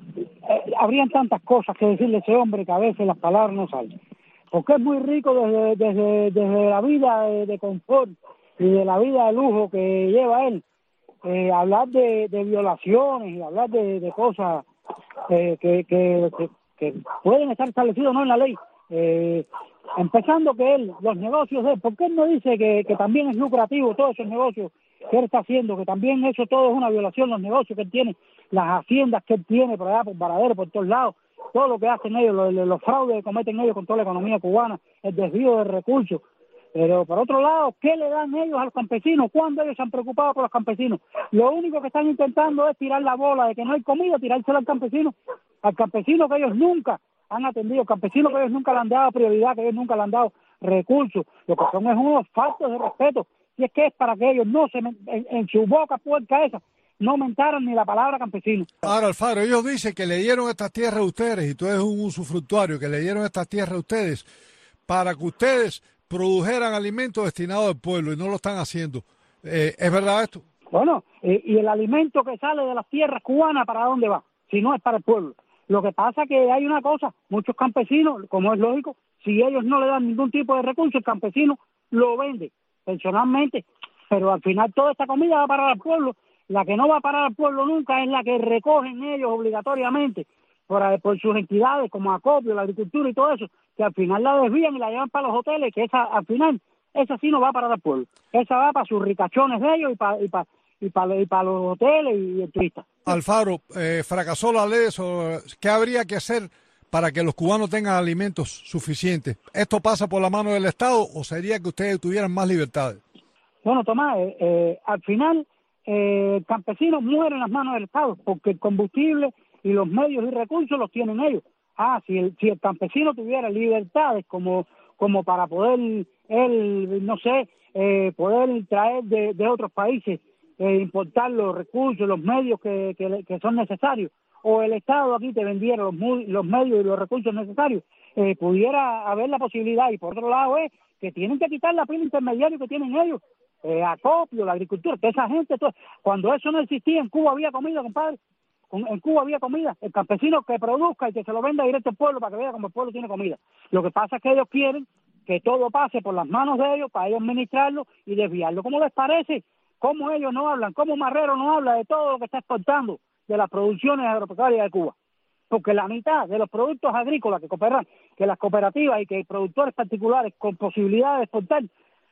eh, habrían tantas cosas que decirle a ese hombre que a veces las palabras no salen. Porque es muy rico desde, desde, desde la vida de, de confort y de la vida de lujo que lleva él, eh, hablar de, de violaciones y hablar de, de cosas eh, que, que, que, que pueden estar establecidas no en la ley. Eh, empezando que él, los negocios de él, ¿por qué él no dice que, que también es lucrativo todos esos negocios que él está haciendo, que también eso todo es una violación, los negocios que él tiene, las haciendas que él tiene por allá, por Varadero, por todos lados, todo lo que hacen ellos, los, los fraudes que cometen ellos con toda la economía cubana, el desvío de recursos? Pero por otro lado, ¿qué le dan ellos a los campesinos? ¿Cuándo ellos se han preocupado por los campesinos? Lo único que están intentando es tirar la bola de que no hay comida, tirársela al campesino, al campesino que ellos nunca han atendido, campesinos que ellos nunca le han dado prioridad, que ellos nunca le han dado recursos. Lo que son es unos faltos de respeto, y es que es para que ellos no se, en, en su boca puerca esa, no mentaran ni la palabra campesino. Ahora, Alfaro, ellos dicen que le dieron estas tierras a ustedes, y tú eres un usufructuario, que le dieron estas tierras a ustedes para que ustedes produjeran alimentos destinados al pueblo, y no lo están haciendo. Eh, ¿Es verdad esto? Bueno, eh, y el alimento que sale de las tierras cubanas, ¿para dónde va? Si no es para el pueblo. Lo que pasa que hay una cosa, muchos campesinos, como es lógico, si ellos no le dan ningún tipo de recurso, el campesino lo vende personalmente, pero al final toda esta comida va a parar al pueblo. La que no va a parar al pueblo nunca es la que recogen ellos obligatoriamente por, por sus entidades como Acopio, la agricultura y todo eso, que al final la desvían y la llevan para los hoteles, que esa al final, esa sí no va a parar al pueblo. Esa va para sus ricachones de ellos y para, y para, y para, y para los hoteles y el turista. Alfaro, eh, fracasó la ley, sobre ¿qué habría que hacer para que los cubanos tengan alimentos suficientes? ¿Esto pasa por la mano del Estado o sería que ustedes tuvieran más libertades? Bueno, Tomás, eh, eh, al final eh, el campesino muere en las manos del Estado porque el combustible y los medios y recursos los tienen ellos. Ah, si el, si el campesino tuviera libertades como, como para poder, él, no sé, eh, poder traer de, de otros países, eh, importar los recursos, los medios que, que, que son necesarios, o el Estado aquí te vendiera los, los medios y los recursos necesarios, eh, pudiera haber la posibilidad. Y por otro lado es que tienen que quitar la pila intermediaria que tienen ellos, eh, Acopio, la agricultura, que esa gente, todo, cuando eso no existía, en Cuba había comida, compadre, en Cuba había comida, el campesino que produzca y que se lo venda directo al pueblo para que vea cómo el pueblo tiene comida. Lo que pasa es que ellos quieren que todo pase por las manos de ellos para ellos administrarlo y desviarlo. ¿Cómo les parece? ¿Cómo ellos no hablan? ¿Cómo Marrero no habla de todo lo que está exportando de las producciones agropecuarias de Cuba? Porque la mitad de los productos agrícolas que cooperan, que las cooperativas y que productores particulares con posibilidad de exportar,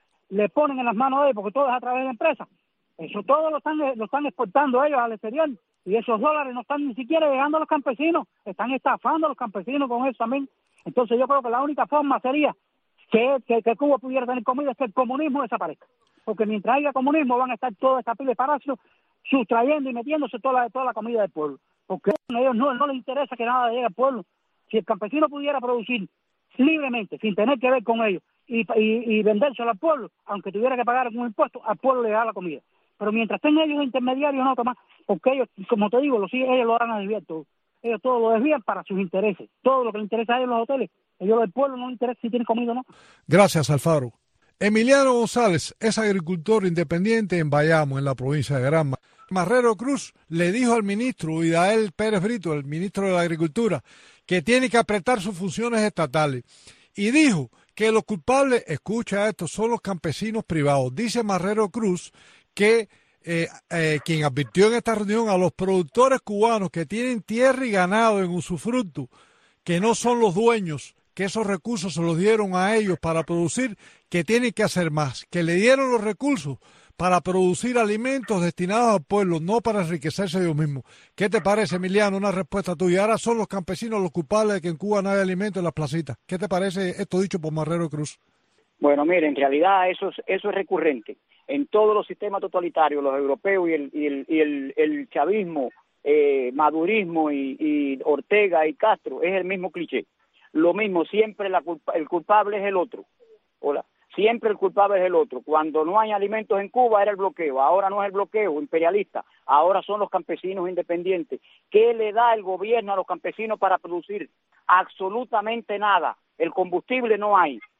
le ponen en las manos de ellos, porque todo es a través de empresas. Eso todo lo están, lo están exportando ellos al exterior, y esos dólares no están ni siquiera llegando a los campesinos, están estafando a los campesinos con eso también. Entonces yo creo que la única forma sería que, que, que Cuba pudiera tener comida, es que el comunismo desaparezca. Porque mientras haya comunismo van a estar toda esta pila de parásitos sustrayendo y metiéndose toda la, toda la comida del pueblo. Porque a ellos no, no les interesa que nada llegue al pueblo. Si el campesino pudiera producir libremente, sin tener que ver con ellos, y, y, y vendérselo al pueblo, aunque tuviera que pagar algún impuesto, al pueblo le da la comida. Pero mientras estén ellos intermediarios, no, Tomás, porque ellos, como te digo, lo siguen, ellos lo van a desviar todo. Ellos todo lo desvían para sus intereses. Todo lo que les interesa a ellos los hoteles, ellos el pueblo no les interesa si tienen comida o no. Gracias, Alfaro. Emiliano González es agricultor independiente en Bayamo, en la provincia de Granma. Marrero Cruz le dijo al ministro Idael Pérez Brito, el ministro de la Agricultura, que tiene que apretar sus funciones estatales. Y dijo que los culpables, escucha esto, son los campesinos privados. Dice Marrero Cruz que eh, eh, quien advirtió en esta reunión a los productores cubanos que tienen tierra y ganado en usufructo, que no son los dueños, que esos recursos se los dieron a ellos para producir, que tienen que hacer más, que le dieron los recursos para producir alimentos destinados al pueblo, no para enriquecerse ellos mismos. ¿Qué te parece, Emiliano? Una respuesta tuya. Ahora son los campesinos los culpables de que en Cuba no hay alimentos en las placitas. ¿Qué te parece esto dicho por Marrero Cruz? Bueno, mire, en realidad eso es, eso es recurrente. En todos los sistemas totalitarios, los europeos y el, y el, y el, el chavismo, eh, madurismo y, y Ortega y Castro, es el mismo cliché. Lo mismo, siempre la culpa, el culpable es el otro. Hola. Siempre el culpable es el otro. Cuando no hay alimentos en Cuba era el bloqueo, ahora no es el bloqueo imperialista, ahora son los campesinos independientes. ¿Qué le da el gobierno a los campesinos para producir? Absolutamente nada. El combustible no hay,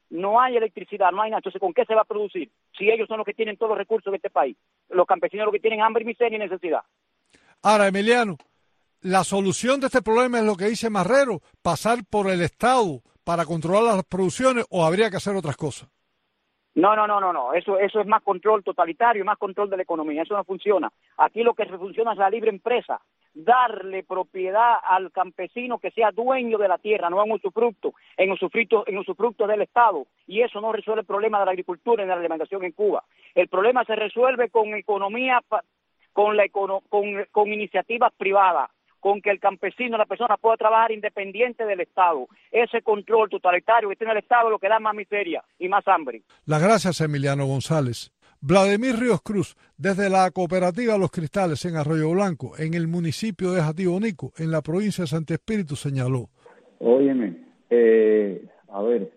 no hay electricidad, no hay nada. Entonces, ¿con qué se va a producir? Si ellos son los que tienen todos los recursos de este país. Los campesinos los que tienen hambre, miseria y necesidad. Ahora, Emiliano, la solución de este problema es lo que dice Marrero, pasar por el Estado para controlar las producciones, o habría que hacer otras cosas. No, no, no, no, no. Eso, eso es más control totalitario, más control de la economía. Eso no funciona. Aquí lo que funciona es la libre empresa. Darle propiedad al campesino que sea dueño de la tierra, no en usufructo, en usufructo, en usufructo del Estado. Y eso no resuelve el problema de la agricultura y de la alimentación en Cuba. El problema se resuelve con economía, con la econo, con, con iniciativas privadas, con que el campesino, la persona pueda trabajar independiente del Estado. Ese control totalitario que tiene el Estado es lo que da más miseria y más hambre. Las gracias, Emiliano González. Vladimir Ríos Cruz, desde la cooperativa Los Cristales en Arroyo Blanco, en el municipio de Jatibonico, en la provincia de Santo Espíritu, señaló. Óyeme, eh, a ver,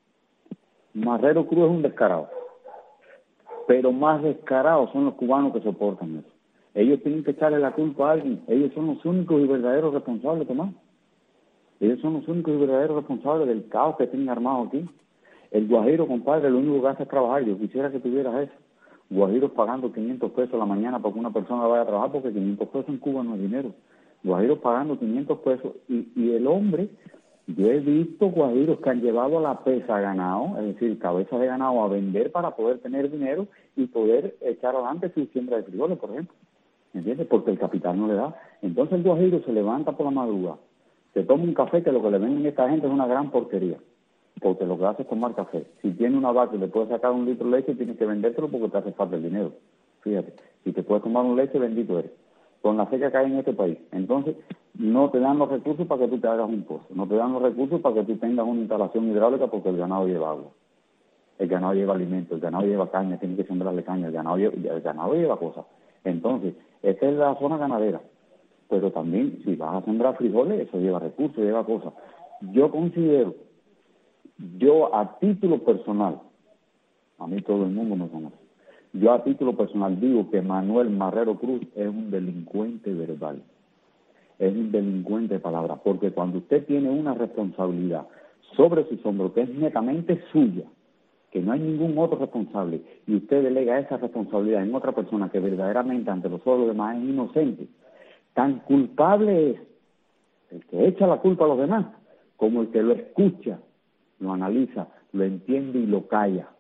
Marrero Cruz es un descarado, pero más descarados son los cubanos que soportan eso. Ellos tienen que echarle la culpa a alguien. Ellos son los únicos y verdaderos responsables, Tomás. Ellos son los únicos y verdaderos responsables del caos que tienen armado aquí. El guajiro, compadre, lo único que hace es trabajar. Yo quisiera que tuvieras eso. Guajiros pagando quinientos pesos a la mañana para que una persona vaya a trabajar, porque quinientos pesos en Cuba no es dinero. Guajiros pagando quinientos pesos. Y, y el hombre, yo he visto guajiros que han llevado a la pesa ganado, es decir, cabezas de ganado a vender para poder tener dinero y poder echar adelante su siembra de frijoles, por ejemplo. ¿Entiendes? Porque el capital no le da. Entonces el guajiro se levanta por la madrugada, se toma un café, que lo que le venden a esta gente es una gran porquería, porque lo que hace es tomar café. Si tiene una vaca y le puede sacar un litro de leche, tienes que vendértelo porque te hace falta el dinero. Fíjate, si te puedes tomar un leche, bendito eres. Con la seca que hay en este país. Entonces, no te dan los recursos para que tú te hagas un pozo, no te dan los recursos para que tú tengas una instalación hidráulica, porque el ganado lleva agua, el ganado lleva alimentos, el ganado lleva caña, tiene que sembrarle caña, el ganado lleva, el ganado lleva cosas. Entonces, esa es la zona ganadera. Pero también, si vas a sembrar frijoles, eso lleva recursos, lleva cosas. Yo considero, yo a título personal, a mí todo el mundo me conoce, yo a título personal digo que Manuel Marrero Cruz es un delincuente verbal, es un delincuente de palabras, porque cuando usted tiene una responsabilidad sobre su hombros que es netamente suya, que no hay ningún otro responsable, y usted delega esa responsabilidad en otra persona que verdaderamente ante los ojos de los demás es inocente, tan culpable es el que echa la culpa a los demás como el que lo escucha, lo analiza, lo entiende y lo calla.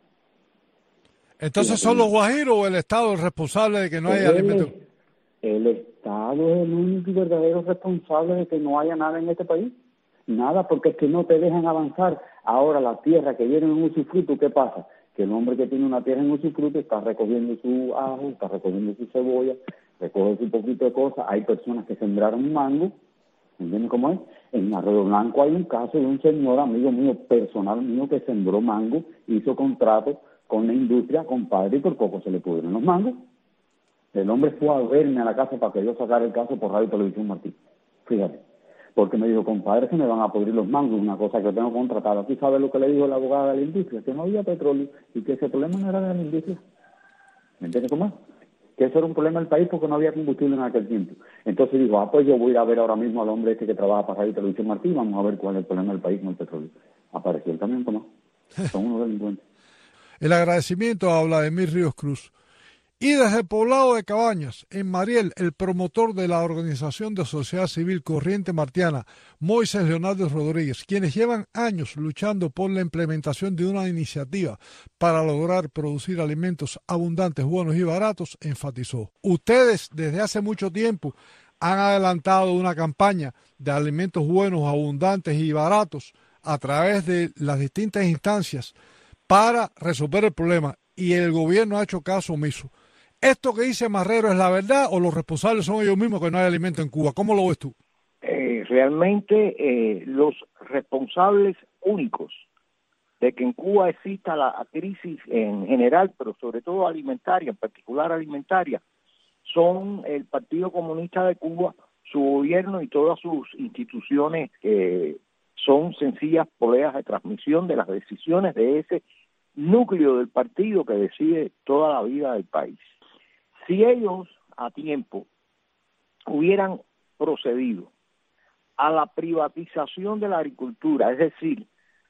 Entonces, ¿son los guajiros o el Estado el responsable de que no haya alimentos? El Estado es el único y verdadero responsable de que no haya nada en este país. Nada, porque es que no te dejan avanzar. Ahora la tierra que viene en usufructo, ¿qué pasa? Que el hombre que tiene una tierra en usufructo está recogiendo su ajo, está recogiendo su cebolla, recoge su poquito de cosas. Hay personas que sembraron un mango, ¿entiendes cómo es? En Arroyo Blanco hay un caso de un señor, amigo mío, personal mío, que sembró mango, hizo contrato con la industria, compadre, y por poco se le pudieron los mangos. El hombre fue a verme a la casa para que yo sacara el caso por Radio Televisión Martí. Fíjate. Porque me dijo, compadre, que me van a pudrir los mangos, una cosa que tengo contratada. ¿Tú sabes lo que le dijo la abogada de la industria? Que no había petróleo y que ese problema no era de la industria. ¿Me entiendes cómo es? Que eso era un problema del país porque no había combustible en aquel tiempo. Entonces dijo, ah, pues yo voy a ir a ver ahora mismo al hombre este que trabaja para Radio Televisión Martí, vamos a ver cuál es el problema del país con el petróleo. Apareció el camión, Tomás. Son unos delincuentes. El agradecimiento a Vladimir Ríos Cruz. Y desde el poblado de Cabañas, en Mariel, el promotor de la organización de sociedad civil Corriente Martiana, Moisés Leonardo Rodríguez, quienes llevan años luchando por la implementación de una iniciativa para lograr producir alimentos abundantes, buenos y baratos, enfatizó: ustedes desde hace mucho tiempo han adelantado una campaña de alimentos buenos, abundantes y baratos a través de las distintas instancias para resolver el problema, y el gobierno ha hecho caso omiso. ¿Esto que dice Marrero es la verdad o los responsables son ellos mismos que no hay alimento en Cuba? ¿Cómo lo ves tú? Eh, realmente eh, los responsables únicos de que en Cuba exista la crisis en general, pero sobre todo alimentaria, en particular alimentaria, son el Partido Comunista de Cuba, su gobierno y todas sus instituciones que son sencillas poleas de transmisión de las decisiones de ese núcleo del partido que decide toda la vida del país. Si ellos a tiempo hubieran procedido a la privatización de la agricultura, es decir,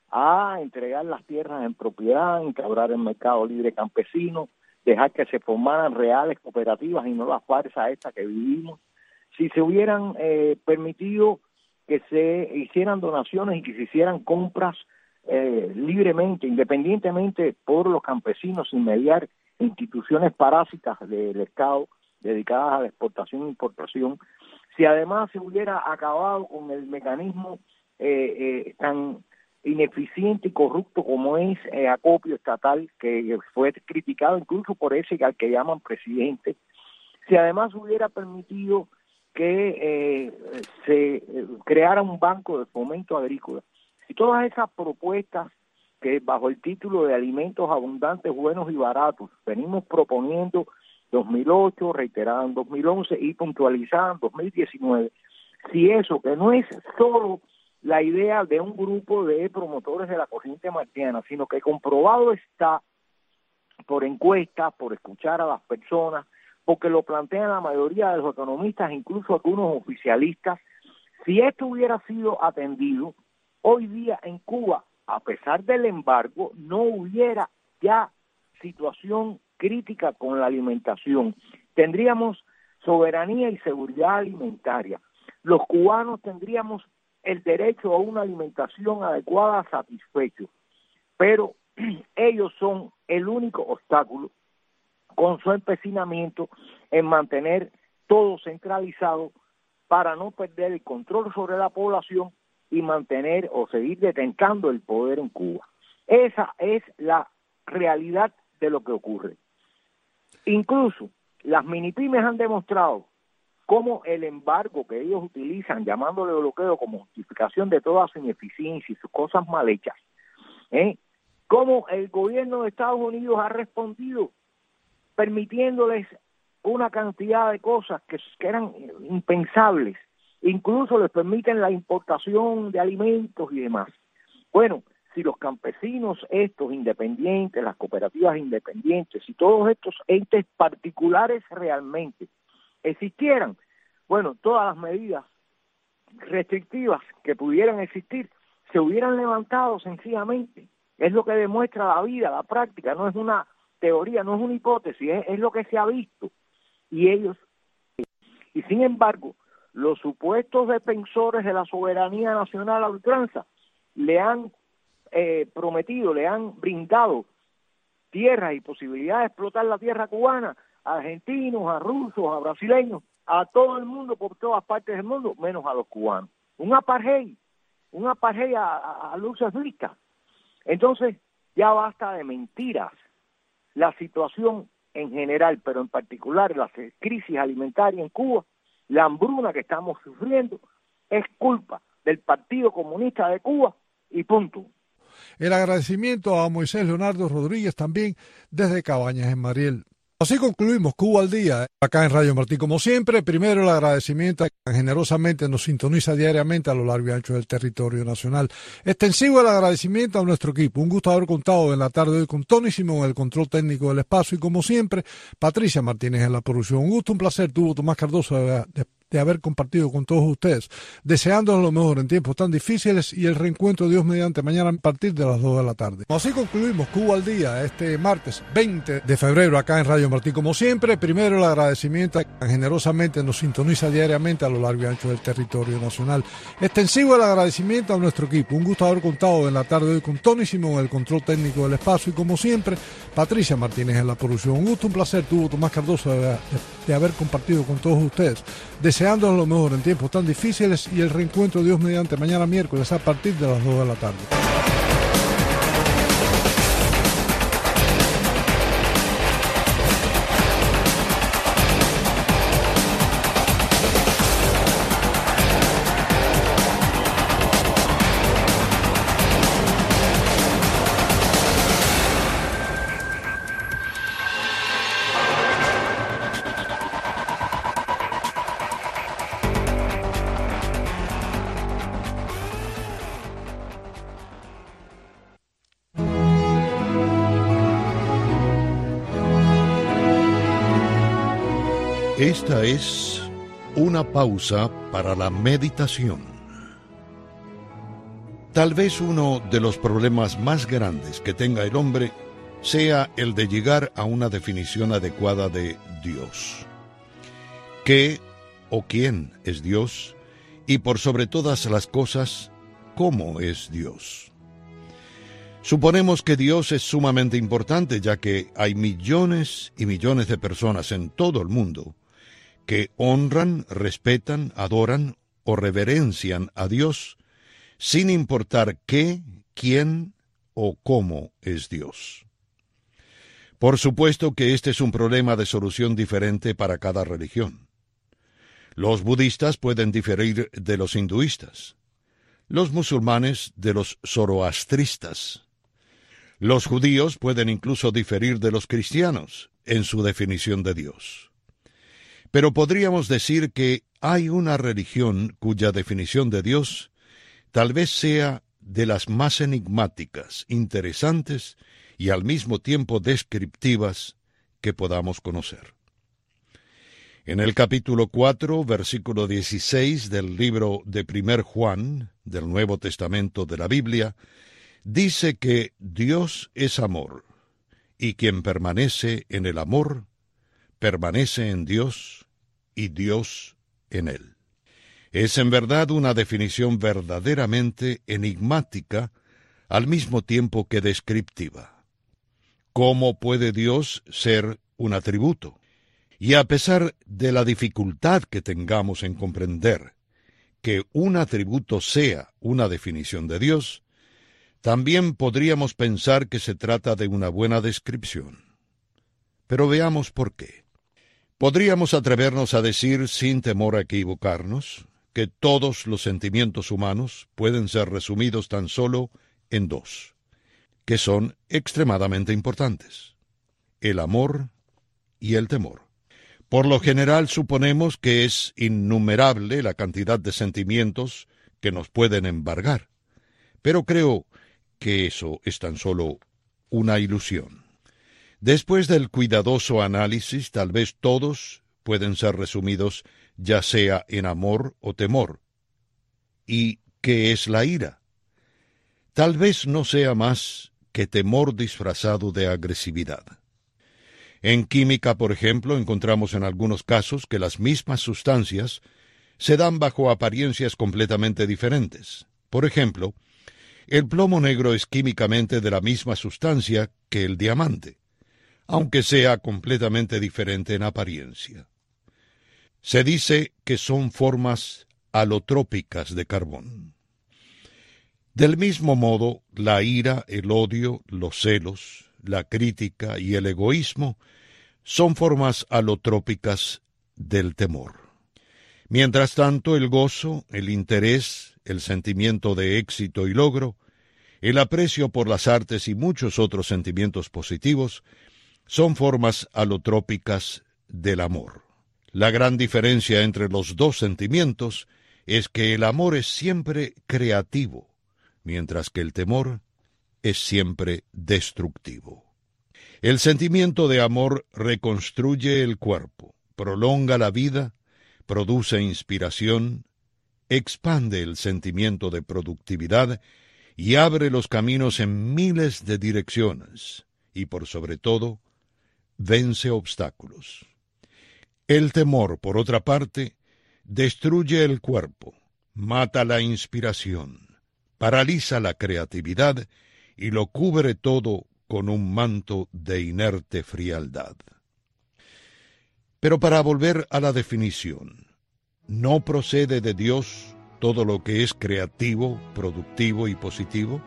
a entregar las tierras en propiedad, enquebrar el mercado libre campesino, dejar que se formaran reales cooperativas y no las farsas estas que vivimos, si se hubieran eh, permitido que se hicieran donaciones y que se hicieran compras eh, libremente, independientemente por los campesinos, sin mediar instituciones parásitas del Estado dedicadas a la exportación e importación, si además se hubiera acabado con el mecanismo eh, eh, tan ineficiente y corrupto como es eh, acopio estatal, que fue criticado incluso por ese al que llaman presidente, si además hubiera permitido que eh, se eh, creara un banco de fomento agrícola, si todas esas propuestas que bajo el título de alimentos abundantes, buenos y baratos venimos proponiendo dos mil ocho, reiterada en dos mil once y puntualizada en dos mil diecinueve, si eso que no es solo la idea de un grupo de promotores de la corriente martiana, sino que comprobado está por encuestas, por escuchar a las personas, porque lo plantean la mayoría de los economistas, incluso algunos oficialistas, si esto hubiera sido atendido, hoy día en Cuba, a pesar del embargo, no hubiera ya situación crítica con la alimentación. Tendríamos soberanía y seguridad alimentaria. Los cubanos tendríamos el derecho a una alimentación adecuada, satisfecho, pero ellos son el único obstáculo con su empecinamiento en mantener todo centralizado para no perder el control sobre la población y mantener o seguir detentando el poder en Cuba. Esa es la realidad de lo que ocurre. Incluso las minipymes han demostrado cómo el embargo que ellos utilizan, llamándole bloqueo como justificación de toda su ineficiencia y sus cosas mal hechas, ¿eh? cómo el gobierno de Estados Unidos ha respondido permitiéndoles una cantidad de cosas que, que eran impensables, incluso les permiten la importación de alimentos y demás. Bueno, si los campesinos estos independientes, las cooperativas independientes, si todos estos entes particulares realmente existieran, bueno, todas las medidas restrictivas que pudieran existir se hubieran levantado sencillamente. Es lo que demuestra la vida, la práctica, no es una teoría, no es una hipótesis, es, es lo que se ha visto. Y ellos, y sin embargo, los supuestos defensores de la soberanía nacional a ultranza le han eh, prometido, le han brindado tierras y posibilidad de explotar la tierra cubana a argentinos, a rusos, a brasileños, a todo el mundo por todas partes del mundo, menos a los cubanos. Un apartheid, un apartheid a, a, a luces vistas. Entonces, ya basta de mentiras. La situación en general, pero en particular la crisis alimentaria en Cuba, la hambruna que estamos sufriendo, es culpa del Partido Comunista de Cuba y punto. El agradecimiento a Moisés Leonardo Rodríguez también desde Cabañas en Mariel. Así concluimos Cuba al Día, acá en Radio Martí. Como siempre, primero el agradecimiento a quien generosamente nos sintoniza diariamente a lo largo y ancho del territorio nacional. Extensivo el agradecimiento a nuestro equipo. Un gusto haber contado en la tarde de hoy con Tony Simón, el control técnico del espacio, y como siempre, Patricia Martínez en la producción. Un gusto, un placer, tuvo Tomás Cardoso de, de de haber compartido con todos ustedes, deseándonos lo mejor en tiempos tan difíciles y el reencuentro Dios mediante mañana a partir de las dos de la tarde. Así concluimos Cuba al Día este martes veinte de febrero acá en Radio Martí. Como siempre, primero el agradecimiento a quien generosamente nos sintoniza diariamente a lo largo y ancho del territorio nacional. Extensivo el agradecimiento a nuestro equipo. Un gusto haber contado en la tarde de hoy con Tony Simón, el control técnico del espacio, y como siempre, Patricia Martínez en la producción. Un gusto, un placer, tuvo Tomás Cardoso de, de, de haber compartido con todos ustedes, deseándonos lo mejor en tiempos tan difíciles y el reencuentro Dios mediante mañana miércoles a partir de las dos de la tarde. Esta es una pausa para la meditación. Tal vez uno de los problemas más grandes que tenga el hombre sea el de llegar a una definición adecuada de Dios. ¿Qué o quién es Dios? Y por sobre todas las cosas, ¿cómo es Dios? Suponemos que Dios es sumamente importante, ya que hay millones y millones de personas en todo el mundo que honran, respetan, adoran o reverencian a Dios, sin importar qué, quién o cómo es Dios. Por supuesto que este es un problema de solución diferente para cada religión. Los budistas pueden diferir de los hinduistas, los musulmanes de los zoroastristas. Los judíos pueden incluso diferir de los cristianos en su definición de Dios. Pero podríamos decir que hay una religión cuya definición de Dios tal vez sea de las más enigmáticas, interesantes y al mismo tiempo descriptivas que podamos conocer. En el capítulo cuatro, versículo dieciséis del libro de Primer Juan, del Nuevo Testamento de la Biblia, dice que Dios es amor, y quien permanece en el amor, permanece en Dios, y Dios en él. Es en verdad una definición verdaderamente enigmática, al mismo tiempo que descriptiva. ¿Cómo puede Dios ser un atributo? Y a pesar de la dificultad que tengamos en comprender que un atributo sea una definición de Dios, también podríamos pensar que se trata de una buena descripción. Pero veamos por qué. Podríamos atrevernos a decir, sin temor a equivocarnos, que todos los sentimientos humanos pueden ser resumidos tan solo en dos, que son extremadamente importantes: el amor y el temor. Por lo general suponemos que es innumerable la cantidad de sentimientos que nos pueden embargar, pero creo que eso es tan solo una ilusión. Después del cuidadoso análisis, tal vez todos pueden ser resumidos ya sea en amor o temor. ¿Y qué es la ira? Tal vez no sea más que temor disfrazado de agresividad. En química, por ejemplo, encontramos en algunos casos que las mismas sustancias se dan bajo apariencias completamente diferentes. Por ejemplo, el plomo negro es químicamente de la misma sustancia que el diamante, aunque sea completamente diferente en apariencia. Se dice que son formas alotrópicas de carbón. Del mismo modo, la ira, el odio, los celos, la crítica y el egoísmo son formas alotrópicas del temor. Mientras tanto, el gozo, el interés, el sentimiento de éxito y logro, el aprecio por las artes y muchos otros sentimientos positivos son formas alotrópicas del amor. La gran diferencia entre los dos sentimientos es que el amor es siempre creativo, mientras que el temor es siempre destructivo. El sentimiento de amor reconstruye el cuerpo, prolonga la vida, produce inspiración, expande el sentimiento de productividad y abre los caminos en miles de direcciones, y por sobre todo, vence obstáculos. El temor, por otra parte, destruye el cuerpo, mata la inspiración, paraliza la creatividad y lo cubre todo con un manto de inerte frialdad. Pero para volver a la definición, ¿no procede de Dios todo lo que es creativo, productivo y positivo?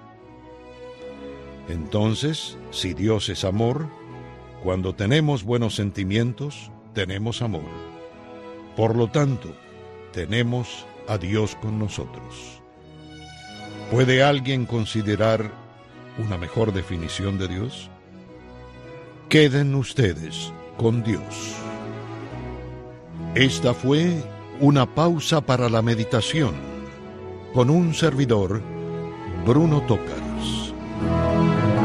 Entonces, si Dios es amor, cuando tenemos buenos sentimientos, tenemos amor. Por lo tanto, tenemos a Dios con nosotros. ¿Puede alguien considerar una mejor definición de Dios? Queden ustedes con Dios. Esta fue una pausa para la meditación con un servidor, Bruno Tócars.